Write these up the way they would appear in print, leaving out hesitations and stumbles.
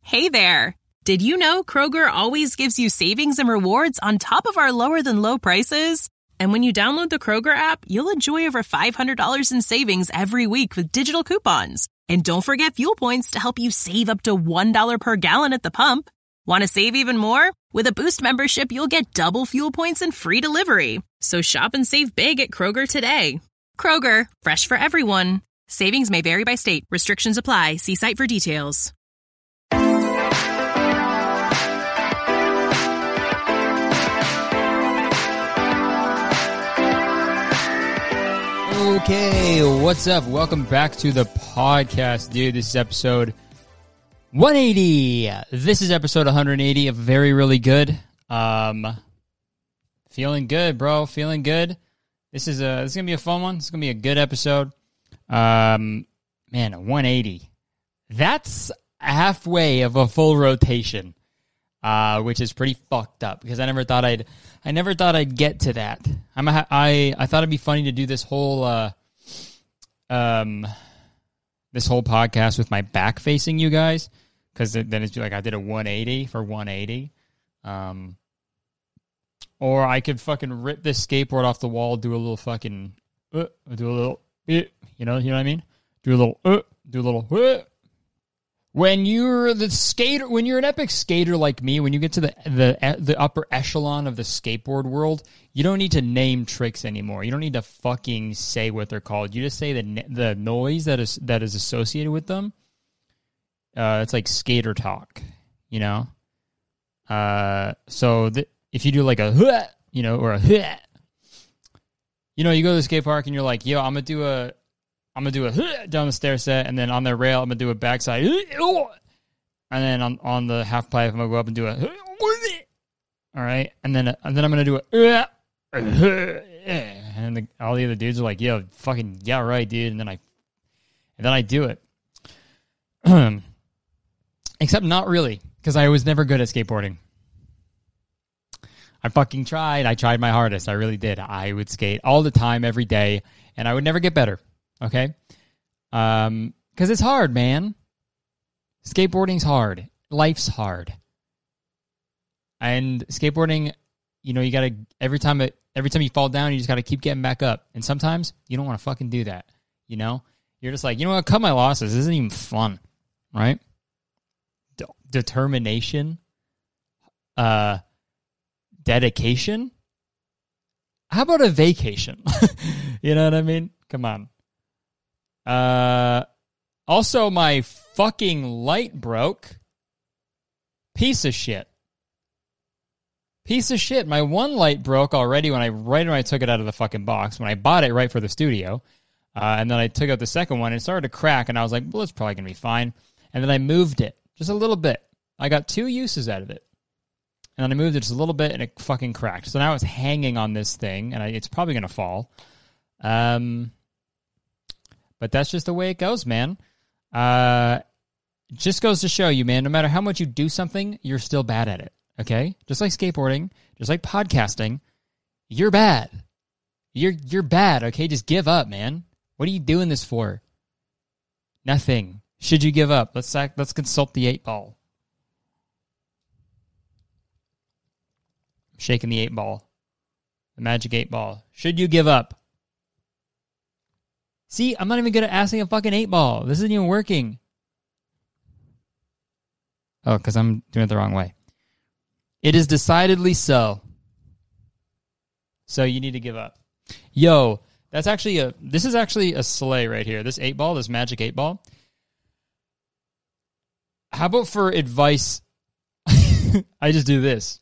Hey there! Did you know Kroger always gives you savings and rewards on top of our lower-than-low prices? And when you download the Kroger app, you'll enjoy over $500 in savings every week with digital coupons. And don't forget fuel points to help you save up to $1 per gallon at the pump. Want to save even more? With a Boost membership, you'll get double fuel points and free delivery. So shop and save big at Kroger today. Kroger, fresh for everyone. Savings may vary by state. Restrictions apply. See site for details. Okay, what's up? Welcome back to the podcast, dude. This is episode 180. This is episode 180 of Very Really Good. Feeling good, bro. Feeling good. This is gonna be a fun one. This is gonna be a good episode. Man, 180. That's halfway of a full rotation, which is pretty fucked up because I never thought I'd get to that. I thought it'd be funny to do this whole podcast with my back facing you guys, because then it'd be like I did a 180 for 180. Or I could fucking rip this skateboard off the wall, do a little fucking, you know what I mean? Do a little. When you're an epic skater like me, when you get to the upper echelon of the skateboard world, you don't need to name tricks anymore. You don't need to fucking say what they're called. You just say the noise that is associated with them. It's like skater talk, you know. If you do like a, or a, you go to the skate park and you're like, yo, I'm gonna do a down the stair set, and then on the rail, I'm gonna do a backside, and then on the half pipe, I'm gonna go up and do a, all right, and then I'm gonna do a, and all the other dudes are like, yo, fucking yeah, right, dude, and then I do it, except not really, because I was never good at skateboarding. I fucking tried. I tried my hardest. I really did. I would skate all the time, every day, and I would never get better. Okay? Because it's hard, man. Skateboarding's hard. Life's hard. And skateboarding, you gotta, every time you fall down, you just gotta keep getting back up. And sometimes you don't want to fucking do that. You're just like, you know what, cut my losses. This isn't even fun. Right? Determination. Dedication. How about a vacation? You know what I mean? Come on. Also, my fucking light broke. Piece of shit. My one light broke already right when I took it out of the fucking box, when I bought it right for the studio. And then I took out the second one, and it started to crack, and I was like, well, it's probably going to be fine. And then I moved it just a little bit. I got 2 uses out of it. And then I moved it just a little bit, and it fucking cracked. So now it's hanging on this thing, and it's probably going to fall. But that's just the way it goes, man. Just goes to show you, man, no matter how much you do something, you're still bad at it, okay? Just like skateboarding, just like podcasting, you're bad. You're bad, okay? Just give up, man. What are you doing this for? Nothing. Should you give up? Let's consult the 8-ball. Shaking the 8-ball. The magic 8-ball. Should you give up? See, I'm not even good at asking a fucking 8-ball. This isn't even working. Oh, because I'm doing it the wrong way. It is decidedly so. So you need to give up. Yo, this is actually a sleigh right here. This 8-ball, this magic 8-ball. How about for advice? I just do this.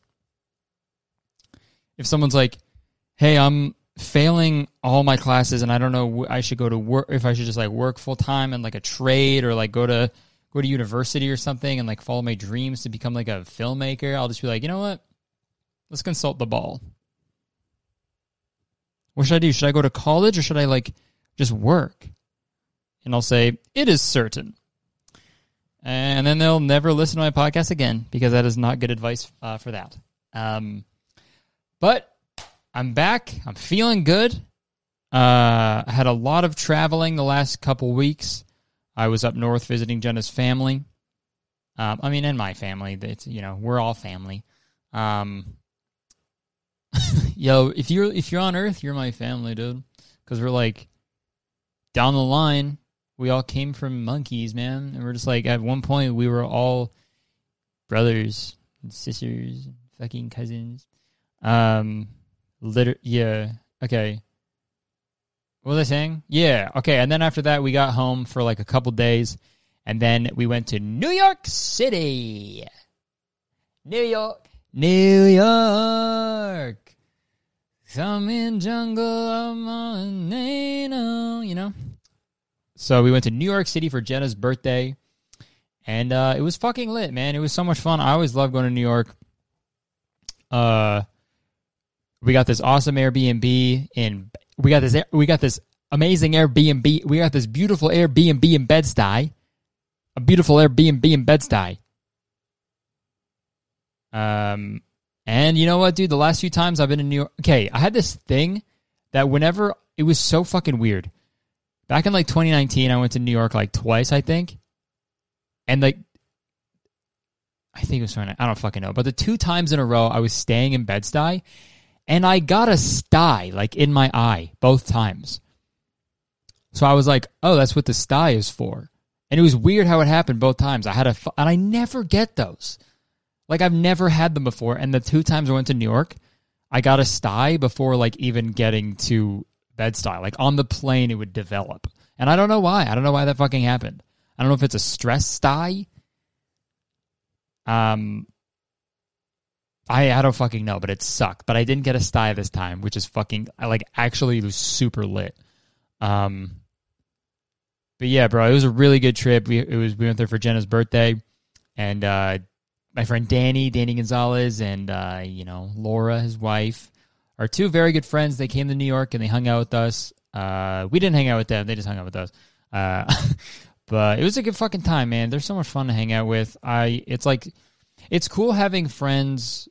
If someone's like, hey, I'm failing all my classes and I don't know I should go to work, if I should just like work full time and like a trade, or like go to university or something and like follow my dreams to become like a filmmaker, I'll just be like, you know what? Let's consult the ball. What should I do? Should I go to college or should I like just work? And I'll say, it is certain. And then they'll never listen to my podcast again because that is not good advice for that. But I'm back. I'm feeling good. I had a lot of traveling the last couple weeks. I was up north visiting Jenna's family. I mean, and my family. It's, we're all family. Yo, if you're on Earth, you're my family, dude. Because we're like down the line, we all came from monkeys, man, and we're just like at one point we were all brothers and sisters, fucking cousins. Yeah. Okay. What was I saying? Yeah. Okay. And then after that, we got home for like a couple days, and then we went to New York City. New York. Some in jungle of Montana, So we went to New York City for Jenna's birthday, and it was fucking lit, man. It was so much fun. I always love going to New York. We got this awesome Airbnb we got this amazing Airbnb. We got this beautiful Airbnb in Bed-Stuy. A beautiful Airbnb in Bed-Stuy. And you know what, dude? The last few times I've been in New York... Okay, I had this thing that whenever... It was so fucking weird. Back in, 2019, I went to New York, twice, I think. And, I think it was... I don't fucking know. But the 2 times in a row, I was staying in Bed-Stuy, and I got a sty, in my eye, both times. So I was like, oh, that's what the sty is for. And it was weird how it happened both times. And I never get those. I've never had them before, and the 2 times I went to New York, I got a sty before, even getting to Bed-Stuy. On the plane, it would develop. And I don't know why. I don't know why that fucking happened. I don't know if it's a stress sty. I don't fucking know, but it sucked. But I didn't get a sty this time, which is fucking, actually, it was super lit. But yeah, bro, it was a really good trip. We went there for Jenna's birthday, and my friend Danny Gonzalez, and Laura, his wife, are 2 very good friends. They came to New York and they hung out with us. We didn't hang out with them; they just hung out with us. But it was a good fucking time, man. They're so much fun to hang out with. It's cool having friends,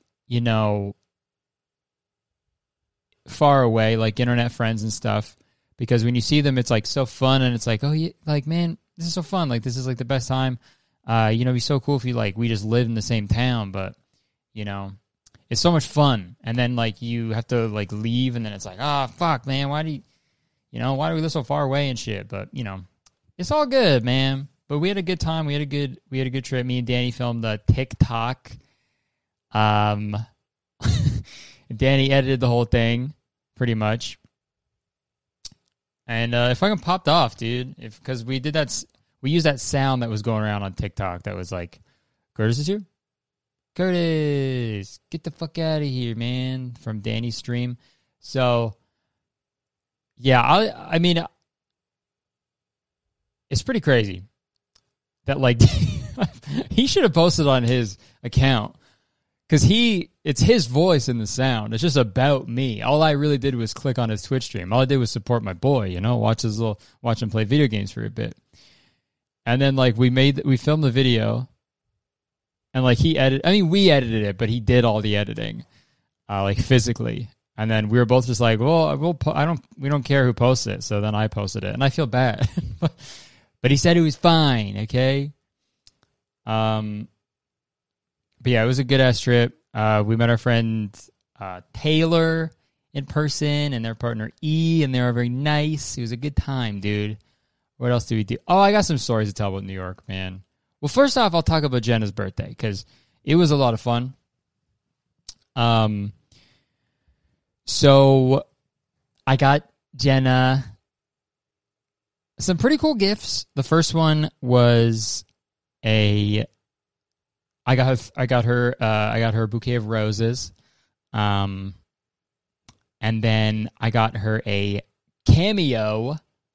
far away, internet friends and stuff. Because when you see them, it's so fun, and it's oh yeah, man, this is so fun. This is the best time. It'd be so cool if we just lived in the same town, but it's so much fun. And then you have to leave, and then it's fuck, man, why do we live so far away and shit? But it's all good, man. But we had a good time. We had a good trip. Me and Danny filmed a TikTok. Danny edited the whole thing, pretty much. And it fucking popped off, dude. Because we did that. We used that sound that was going around on TikTok that was Curtis is here? Curtis, get the fuck out of here, man, from Danny's stream. So, yeah, I mean, it's pretty crazy that, he should have posted on his account, because it's his voice in the sound. It's just about me. All I really did was click on his Twitch stream. All I did was support my boy, watch him play video games for a bit. And then we filmed the video, and we edited it, but he did all the editing, physically. And then we were both just well, we don't care who posts it. So then I posted it, and I feel bad, but he said it was fine. Okay. But yeah, it was a good ass trip. We met our friend Taylor in person, and their partner E, and they were very nice. It was a good time, dude. What else did we do? Oh, I got some stories to tell about New York, man. Well, first off, I'll talk about Jenna's birthday, because it was a lot of fun. So I got Jenna some pretty cool gifts. The first one was I got her a bouquet of roses. And then I got her a cameo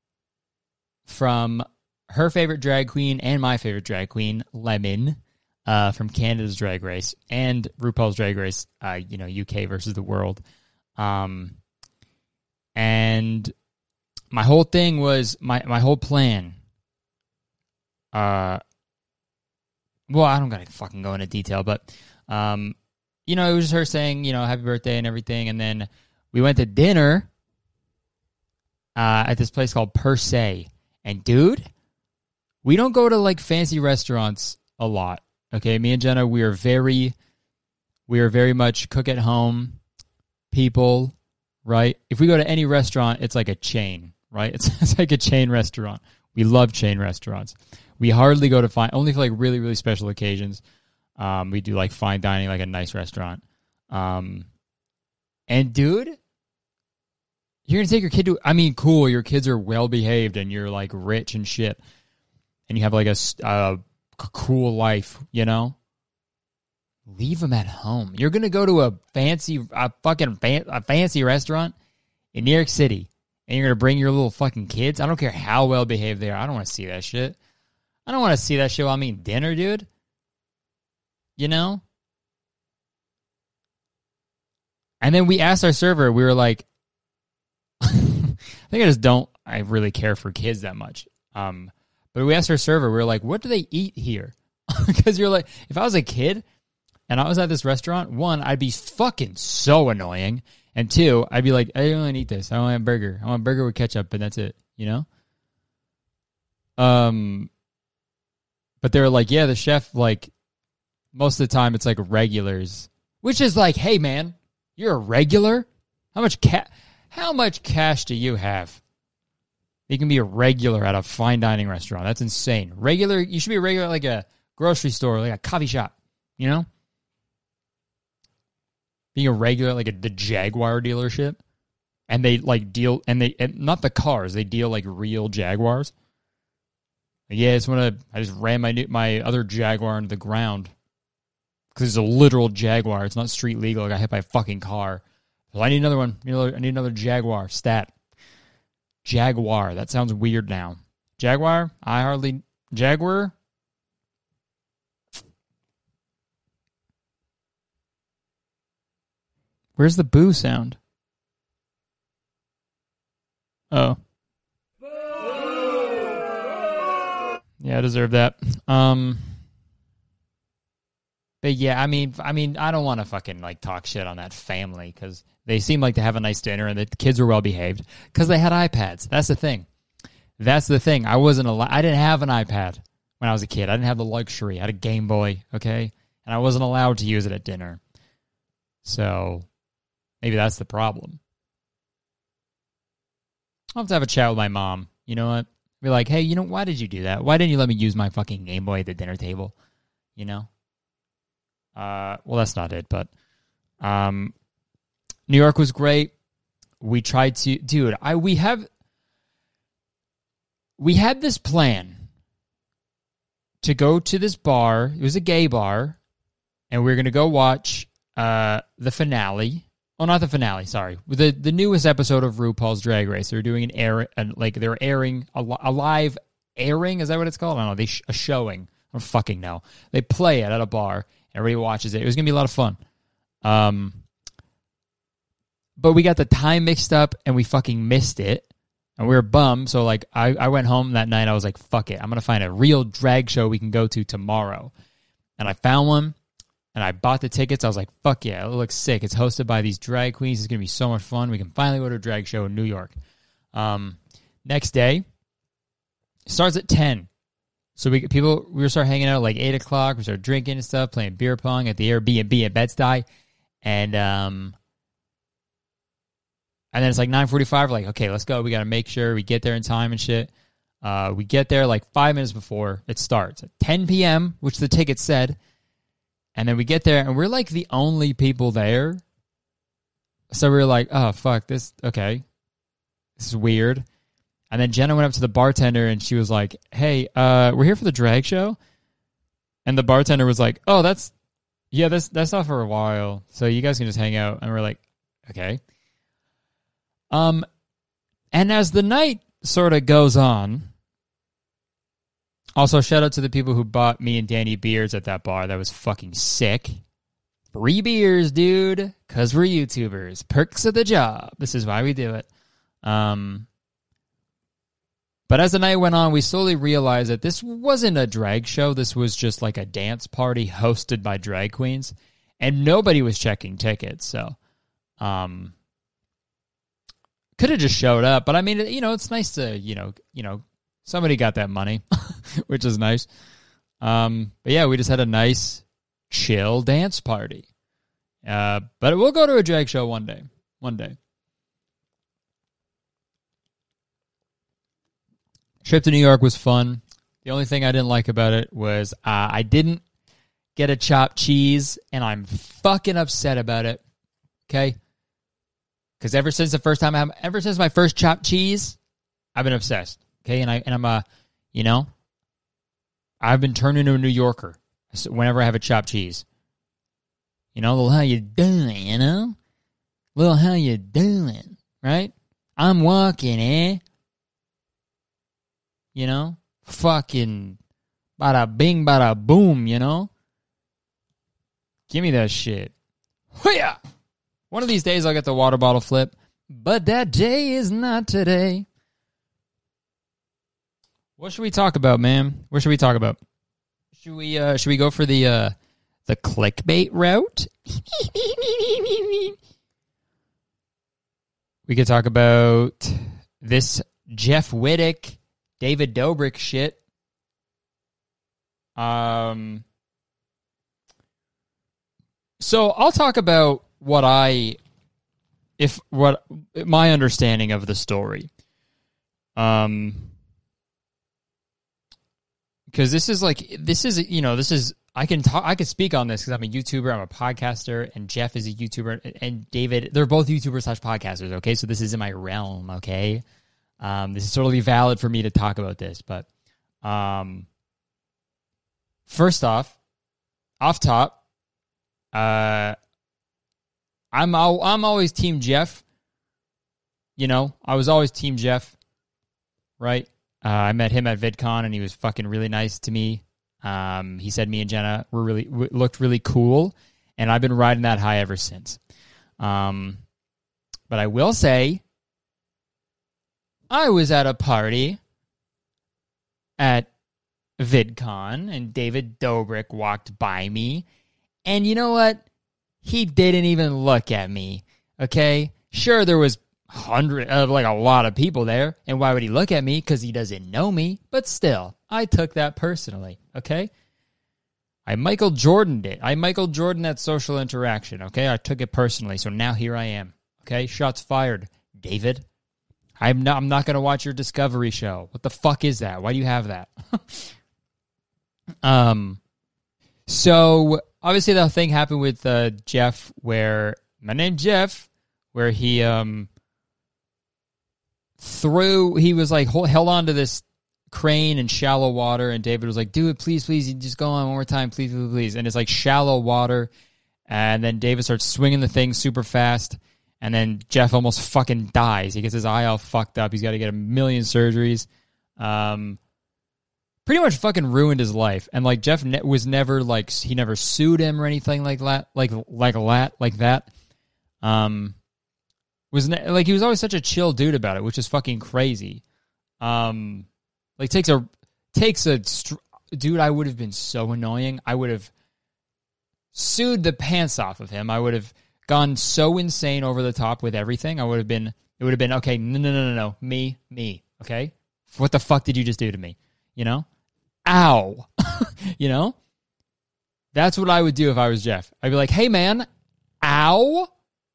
from her favorite drag queen and my favorite drag queen, Lemon, from Canada's Drag Race and RuPaul's Drag Race, UK versus the world. And my whole thing was, my whole plan, well, I don't gotta fucking go into detail, but, it was just her saying, happy birthday and everything, and then we went to dinner at this place called Per Se. And dude, we don't go to fancy restaurants a lot Okay, me and Jenna, we are very much cook at home people, right? If we go to any restaurant, it's like a chain, right? It's like a chain restaurant. We love chain restaurants. We hardly go to only for like really, really special occasions. We do like fine dining, like a nice restaurant. And dude, you're going to take your kid to, I mean, cool, your kids are well behaved and you're like rich and shit. And you have like a cool life, you know? Leave them at home. You're going to go to a fancy restaurant in New York City and you're going to bring your little fucking kids? I don't care how well behaved they are. I don't want to see that shit. I don't want to see that shit while I'm eating dinner, dude. You know? And then we asked our server, we were like, I think I really care for kids that much. But we asked our server, we were like, what do they eat here? Because you're like, if I was a kid and I was at this restaurant, one, I'd be fucking so annoying. And two, I'd be like, I don't want to eat this. I don't want a burger. I want a burger with ketchup, and that's it, you know? But they were like, yeah, the chef, like, most of the time it's like regulars. Which is like, hey, man, you're a regular? How much cash do you have? You can be a regular at a fine dining restaurant. That's insane. Regular, you should be a regular at like a grocery store, like a coffee shop, you know? Being a regular at like the Jaguar dealership. And they like deal, and not the cars, they deal like real Jaguars. Yeah, I just ran my other Jaguar into the ground. Because it's a literal Jaguar. It's not street legal. I got hit by a fucking car. So I need another one. I need another Jaguar. Stat. Jaguar. That sounds weird now. Jaguar? Jaguar? Where's the boo sound? Oh. Yeah, I deserve that. But yeah, I mean, I don't want to fucking like talk shit on that family because they seem like to have a nice dinner and the kids were well behaved because they had iPads. That's the thing. I didn't have an iPad when I was a kid. I didn't have the luxury. I had a Game Boy, okay? And I wasn't allowed to use it at dinner. So maybe that's the problem. I'll have to have a chat with my mom. You know what? Be like, hey, why did you do that? Why didn't you let me use my fucking Game Boy at the dinner table? You know? Well, that's not it, but New York was great. We tried to, dude, we had this plan to go to this bar. It was a gay bar, and we were going to go watch the finale. Oh, not the finale, sorry. The newest episode of RuPaul's Drag Race. They were doing they were airing a live airing, is that what it's called? I don't know, a showing. I don't fucking know. They play it at a bar. Everybody watches it. It was going to be a lot of fun. But we got the time mixed up, and we fucking missed it. And we were bummed. So, like, I went home that night. I was like, fuck it. I'm going to find a real drag show we can go to tomorrow. And I found one, and I bought the tickets. I was like, fuck yeah. It looks sick. It's hosted by these drag queens. It's going to be so much fun. We can finally go to a drag show in New York. Next day, it starts at 10. So we were start hanging out at like 8 o'clock. We started drinking and stuff, playing beer pong at the Airbnb at Bed-Stuy. And then it's like 9:45. We're like, okay, let's go. We got to make sure we get there in time and shit. We get there like 5 minutes before it starts at 10 p.m., which the ticket said. And then we get there, and we're like the only people there. So we were like, oh, fuck, this is weird. And then Jenna went up to the bartender, and she was like, hey, we're here for the drag show. And the bartender was like, oh, that's not for a while. So you guys can just hang out. And we're like, okay. And as the night sort of goes on, also shout out to the people who bought me and Danny beers at that bar. That was fucking sick. Free beers, dude, because we're YouTubers. Perks of the job. This is why we do it. But as the night went on, we slowly realized that this wasn't a drag show. This was just like a dance party hosted by drag queens. And nobody was checking tickets. So, could have just showed up. But I mean, it's nice to, somebody got that money, which is nice. But yeah, we just had a nice, chill dance party. But we'll go to a drag show one day. One day. Trip to New York was fun. The only thing I didn't like about it was I didn't get a chopped cheese, and I'm fucking upset about it. Okay? Because ever since my first chopped cheese, I've been obsessed. Okay? And I'm you know, I've been turned into a New Yorker whenever I have a chopped cheese. You know, little how you doing, you know? Little how you doing, right? I'm walking, eh? You know? Fucking bada bing, bada boom, you know? Give me that shit. Hoo-yah! One of these days I'll get the water bottle flip, but that day is not today. What should we talk about, man? What should we talk about? Should we go for the clickbait route? We could talk about this Jeff Wittek, David Dobrik shit. So I'll talk about my understanding of the story. Because this is I can speak on this because I'm a YouTuber, I'm a podcaster, and Jeff is a YouTuber, and David, they're both YouTubers / podcasters, okay? So this is in my realm, okay? This is totally valid for me to talk about this, but first off top, I'm always Team Jeff. You know, I was always Team Jeff, right? I met him at VidCon, and he was fucking really nice to me. He said me and Jenna looked really cool, and I've been riding that high ever since. But I will say, I was at a party at VidCon, and David Dobrik walked by me, and you know what? He didn't even look at me, okay? Sure, there was a lot of people there, and why would he look at me? Because he doesn't know me, but still, I took that personally, okay? I Michael Jordaned it. I Michael Jordan that social interaction, okay? I took it personally, so now here I am, okay? Shots fired, David. I'm not going to watch your Discovery show. What the fuck is that? Why do you have that? So, obviously that thing happened with Jeff where, my name's Jeff, where he he was like held on to this crane in shallow water, and David was like, do it, please, you just go on one more time, please, please, please. And it's like shallow water, and then David starts swinging the thing super fast, and then Jeff almost fucking dies. He gets his eye all fucked up. He's got to get a million surgeries. Pretty much fucking ruined his life. And like Jeff was never he never sued him or anything like that. He was always such a chill dude about it, which is fucking crazy. Takes a dude. I would have been so annoying. I would have sued the pants off of him. I would have gone so insane over the top with everything. It would have been okay. No, me. Okay, what the fuck did you just do to me? You know, ow. You know, that's what I would do if I was Jeff. I'd be like, hey man, ow.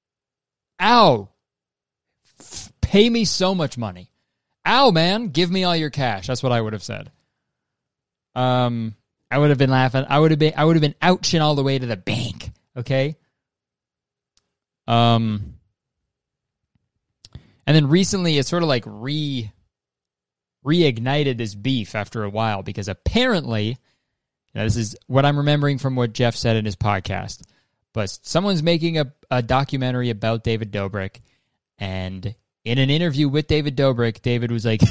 Pay me so much money. Ow, man, give me all your cash. That's what I would have said. I would have been laughing. I would have been ouching all the way to the bank. Okay. And then recently, it sort of like reignited this beef after a while because apparently, this is what I'm remembering from what Jeff said in his podcast. But someone's making a documentary about David Dobrik, and in an interview with David Dobrik, David was like,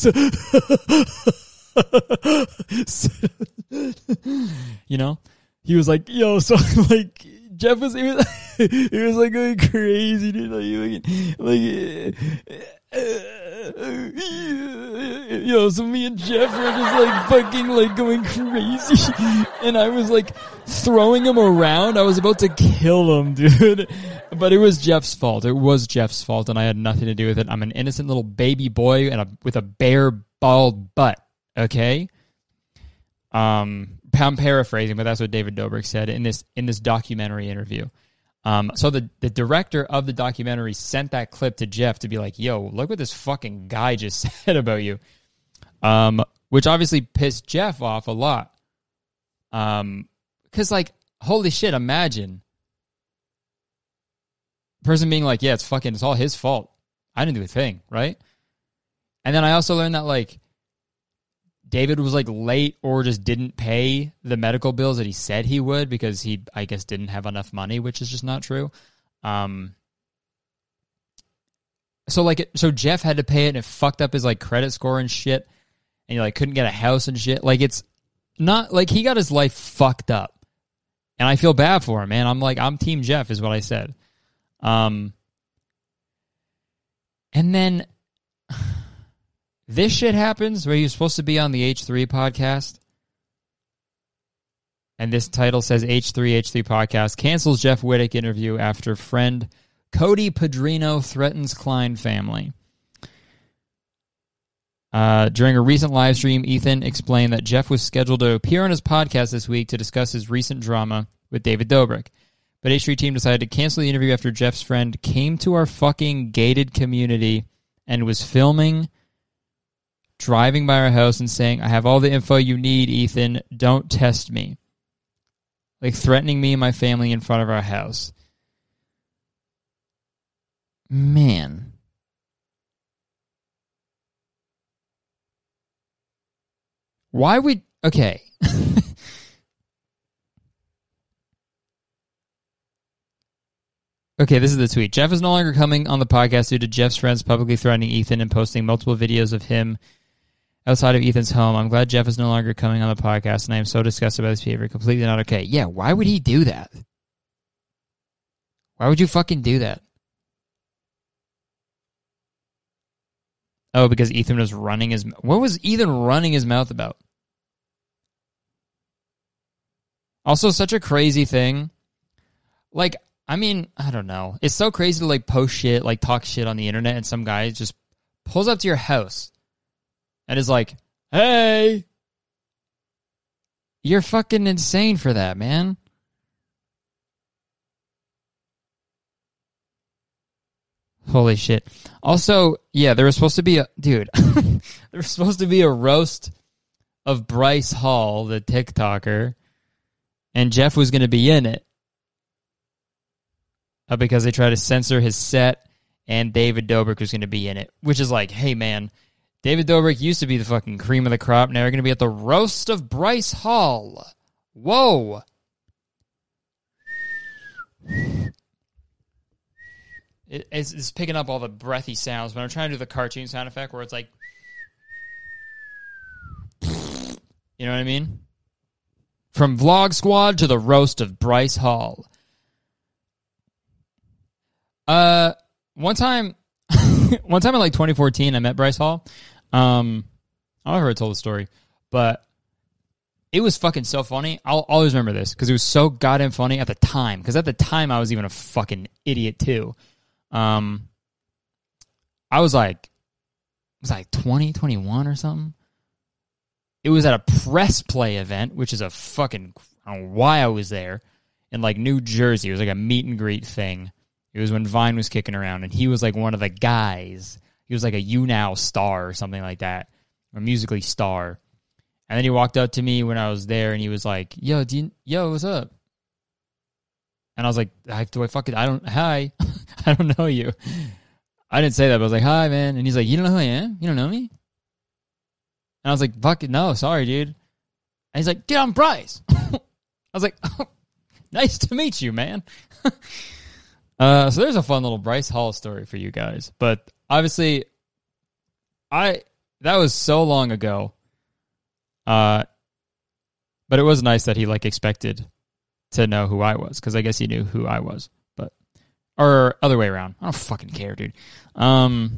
you know, he was like, yo, so like Jeff was, he was like going crazy, dude, yo, so me and Jeff were just like fucking like going crazy, and I was like throwing him around. I was about to kill him, dude. But it was Jeff's fault. It was Jeff's fault, and I had nothing to do with it. I'm an innocent little baby boy with a bare, bald butt, okay? I'm paraphrasing, but that's what David Dobrik said in this documentary interview. So the director of the documentary sent that clip to Jeff to be like, yo, look what this fucking guy just said about you. Which obviously pissed Jeff off a lot. Because, like, holy shit, imagine. Person being like, yeah, it's all his fault. I didn't do a thing, right? And then I also learned that, like, David was, like, late or just didn't pay the medical bills that he said he would because he, I guess, didn't have enough money, which is just not true. So Jeff had to pay it, and it fucked up his, like, credit score and shit, and he, like, couldn't get a house and shit. Like, it's not, like, he got his life fucked up, and I feel bad for him, man. I'm Team Jeff is what I said. And then this shit happens where he was supposed to be on the H3 podcast. And this title says H3 podcast cancels Jeff Wittek interview after friend Cody Padrino threatens Klein family. During a recent live stream, Ethan explained that Jeff was scheduled to appear on his podcast this week to discuss his recent drama with David Dobrik. But H3 team decided to cancel the interview after Jeff's friend came to our fucking gated community and was filming, driving by our house and saying, I have all the info you need, Ethan. Don't test me. Like, threatening me and my family in front of our house. Man. Why would... Okay. Okay, this is the tweet. Jeff is no longer coming on the podcast due to Jeff's friends publicly threatening Ethan and posting multiple videos of him outside of Ethan's home. I'm glad Jeff is no longer coming on the podcast, and I am so disgusted by this behavior. Completely not okay. Yeah, why would he do that? Why would you fucking do that? Oh, because Ethan was running his... What was Ethan running his mouth about? Also, such a crazy thing. Like, I mean, I don't know. It's so crazy to, like, post shit, like, talk shit on the internet, and some guy just pulls up to your house and is like, hey! You're fucking insane for that, man. Holy shit. Also, yeah, there was supposed to be a... Dude, there was supposed to be a roast of Bryce Hall, the TikToker, and Jeff was going to be in it. Because they tried to censor his set, and David Dobrik was going to be in it. Which is like, hey, man, David Dobrik used to be the fucking cream of the crop. Now you're going to be at the roast of Bryce Hall. Whoa. It's picking up all the breathy sounds, but I'm trying to do the cartoon sound effect where it's like... You know what I mean? From Vlog Squad to the roast of Bryce Hall. One time in like 2014, I met Bryce Hall. I don't know if I told the story, but it was fucking so funny. I'll always remember this because it was so goddamn funny at the time. Because at the time, I was even a fucking idiot too. I was like 20, 21 or something. It was at a press play event, which is a fucking, I don't know why I was there, in like New Jersey. It was like a meet and greet thing. It was when Vine was kicking around, and he was like one of the guys. He was like a YouNow star or something like that, or Musical.ly star. And then he walked up to me when I was there, and he was like, yo, what's up? And I was like, hi. I don't know you. I didn't say that, but I was like, hi, man. And he's like, you don't know who I am? You don't know me? And I was like, fuck it, no, sorry, dude. And he's like, dude, I'm Bryce. I was like, oh, nice to meet you, man. So there's a fun little Bryce Hall story for you guys. But obviously, that was so long ago. But it was nice that he like expected to know who I was, because I guess he knew who I was. Or other way around. I don't fucking care, dude. But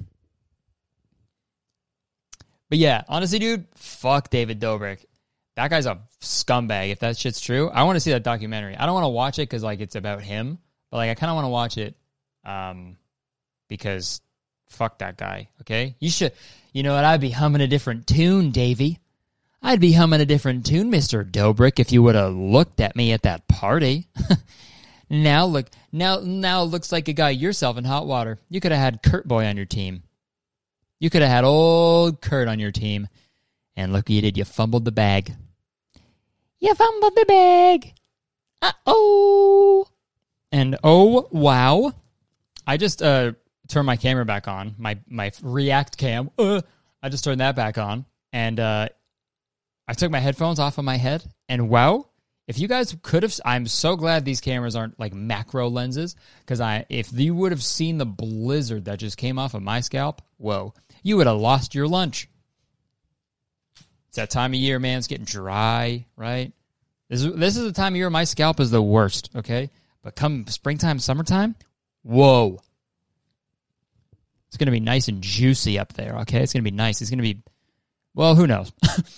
yeah, honestly, dude, fuck David Dobrik. That guy's a scumbag, if that shit's true. I want to see that documentary. I don't want to watch it because like it's about him. But like I kind of want to watch it because fuck that guy, okay? You should, you know what, I'd be humming a different tune, Davey. I'd be humming a different tune, Mr. Dobrik, if you would have looked at me at that party. Now it looks like you got yourself in hot water. You could have had Kurt Boy on your team. You could have had old Kurt on your team. And look what you did. You fumbled the bag. You fumbled the bag. Uh-oh. And oh, wow. I just turned my camera back on. My React cam. I just turned that back on. And I took my headphones off of my head, and wow, if you guys could have, I'm so glad these cameras aren't like macro lenses, because if you would have seen the blizzard that just came off of my scalp, whoa, you would have lost your lunch. It's that time of year, man. It's getting dry, right? This is the time of year my scalp is the worst, okay? But come springtime, summertime, whoa. It's going to be nice and juicy up there, okay? It's going to be nice. It's going to be, well, who knows?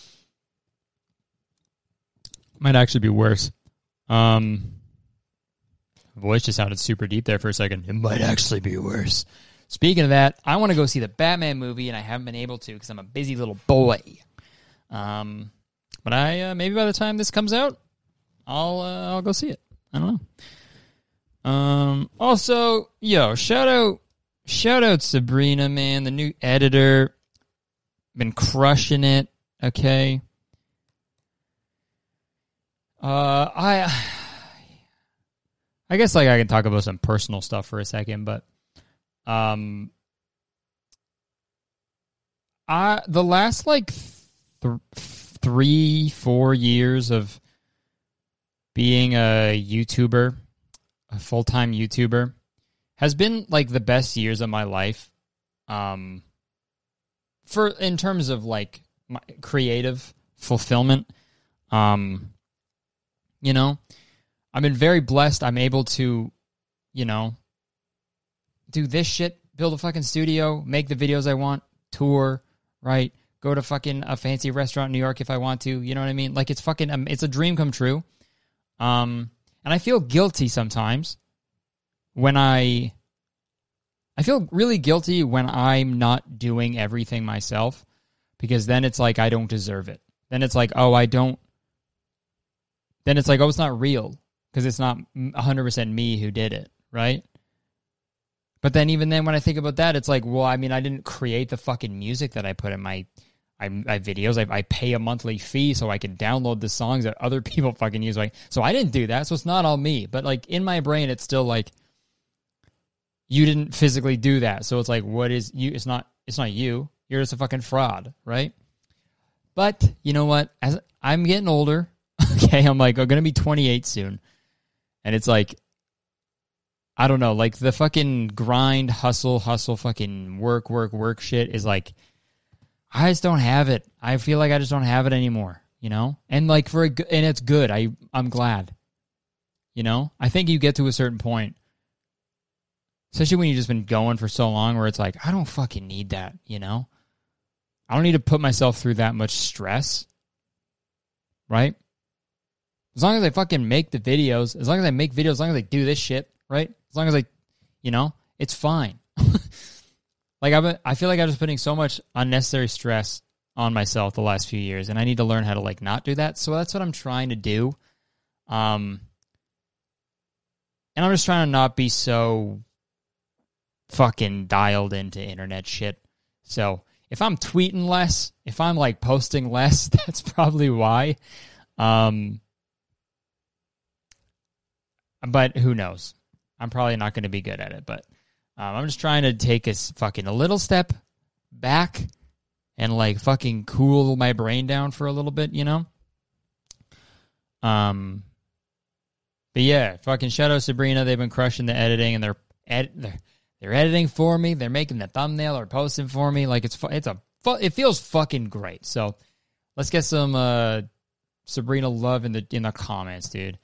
Might actually be worse. Voice just sounded super deep there for a second. It might actually be worse. Speaking of that, I want to go see the Batman movie, and I haven't been able to because I'm a busy little boy. But I maybe by the time this comes out, I'll go see it. I don't know. Also, shout out Sabrina, man, the new editor. Been crushing it. Okay. I guess like I can talk about some personal stuff for a second, but the last like 3-4 years of being a YouTuber, a full-time YouTuber, has been like the best years of my life. In terms of like my creative fulfillment. I've been very blessed. I'm able to, do this shit, build a fucking studio, make the videos I want, tour, right? Go to fucking a fancy restaurant in New York if I want to, you know what I mean? Like, it's fucking, it's a dream come true. And I feel guilty sometimes when I feel really guilty when I'm not doing everything myself, because then it's like I don't deserve it. Then it's like, it's not real because it's not 100% me who did it, right? But then even then when I think about that, it's like, well, I mean, I didn't create the fucking music that I put in my videos. I pay a monthly fee so I can download the songs that other people fucking use. Like, so I didn't do that, so it's not all me. But like in my brain, it's still like, you didn't physically do that. So it's like, what is you? It's not you. You're just a fucking fraud, right? But you know what? As I'm getting older, okay, I'm going to be 28 soon. And it's like, I don't know, like the fucking grind, hustle, fucking work shit is like, I just don't have it. I feel like I just don't have it anymore, And like and it's good. I'm glad, I think you get to a certain point, especially when you've just been going for so long, where it's like, I don't fucking need that, I don't need to put myself through that much stress, right? As long as I fucking make the videos, as long as I make videos, as long as I do this shit, right? As long as I, it's fine. Like I feel like I'm just putting so much unnecessary stress on myself the last few years, and I need to learn how to like not do that. So that's what I'm trying to do. And I'm just trying to not be so fucking dialed into internet shit. So if I'm tweeting less, if I'm like posting less, that's probably why. But who knows? I'm probably not going to be good at it, but I'm just trying to take a little step back and like fucking cool my brain down for a little bit, But yeah, fucking shout out Sabrina. They've been crushing the editing, and they're editing for me. They're making the thumbnail or posting for me. Like it feels fucking great. So let's get some Sabrina love in the comments, dude.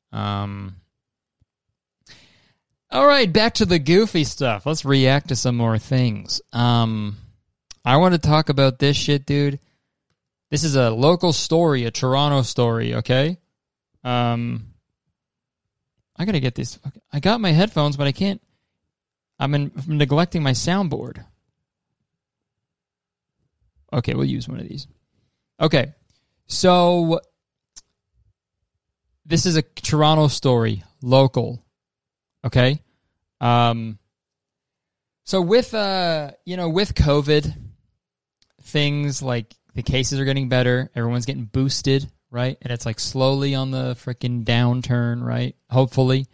All right, back to the goofy stuff. Let's react to some more things. I want to talk about this shit, dude. This is a local story, a Toronto story, okay? I got to get this. I got my headphones, but I can't. I'm neglecting my soundboard. Okay, we'll use one of these. Okay, So this is a Toronto story, local. Okay? So with with COVID, things like the cases are getting better, everyone's getting boosted, right? And it's like slowly on the freaking downturn, right? Hopefully.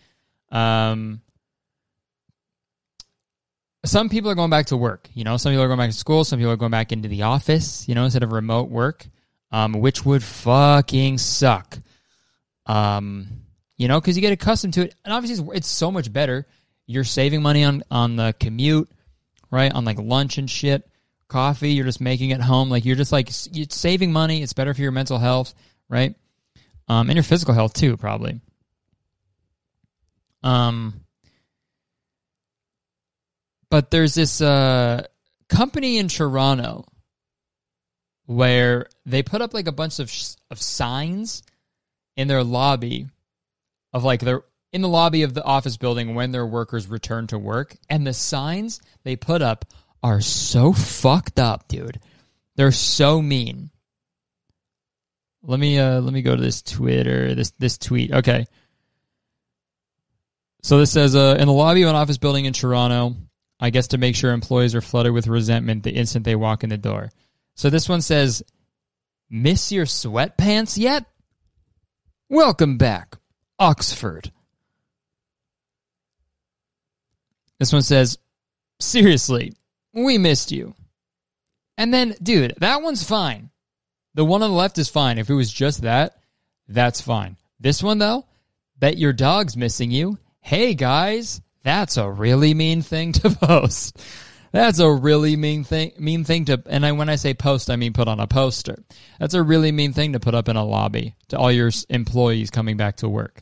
Some people are going back to work, some people are going back to school, some people are going back into the office, instead of remote work, which would fucking suck. Because you get accustomed to it, and obviously it's so much better. You're saving money on the commute, right? On like lunch and shit, coffee. You're just making it home. Like you're just like you're saving money. It's better for your mental health, right? And your physical health too, probably. But there's this company in Toronto where they put up like a bunch of signs in their lobby of like they're in the lobby of the office building when their workers return to work, and the signs they put up are so fucked up, dude. They're so mean. Let me go to this Twitter, this tweet. Okay. So this says in the lobby of an office building in Toronto, I guess to make sure employees are flooded with resentment the instant they walk in the door. So this one says, "Miss your sweatpants yet? Welcome back, Oxford." This one says, "Seriously, we missed you." And then, dude, that one's fine. The one on the left is fine. If it was just that, that's fine. This one, though, "Bet your dog's missing you. Hey, guys, that's a really mean thing to post." That's a really mean thing to, and when I say post, I mean put on a poster. That's a really mean thing to put up in a lobby to all your employees coming back to work.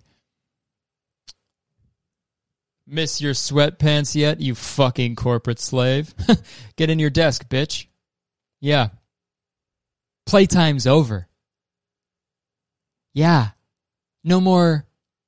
Miss your sweatpants yet, you fucking corporate slave? Get in your desk, bitch. Yeah. Playtime's over. Yeah. No more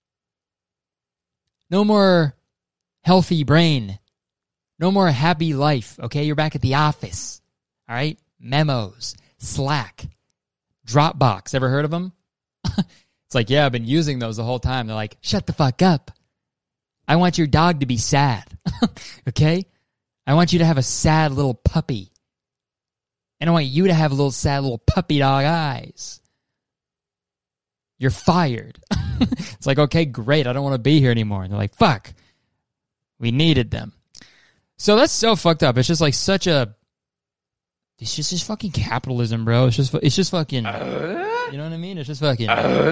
healthy brain. No more happy life, okay? You're back at the office, all right? Memos, Slack, Dropbox. Ever heard of them? It's like, yeah, I've been using those the whole time. They're like, shut the fuck up. I want your dog to be sad, okay? I want you to have a sad little puppy. And I want you to have little sad little puppy dog eyes. You're fired. It's like, okay, great. I don't want to be here anymore. And they're like, fuck. We needed them. So that's so fucked up. It's just like such a... It's just fucking capitalism, bro. It's just fucking... You know what I mean? It's just fucking...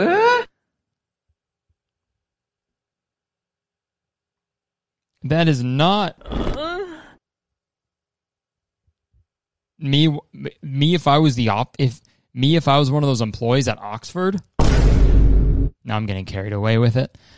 That is not... Me if I was if I was one of those employees at Oxford... Now I'm getting carried away with it.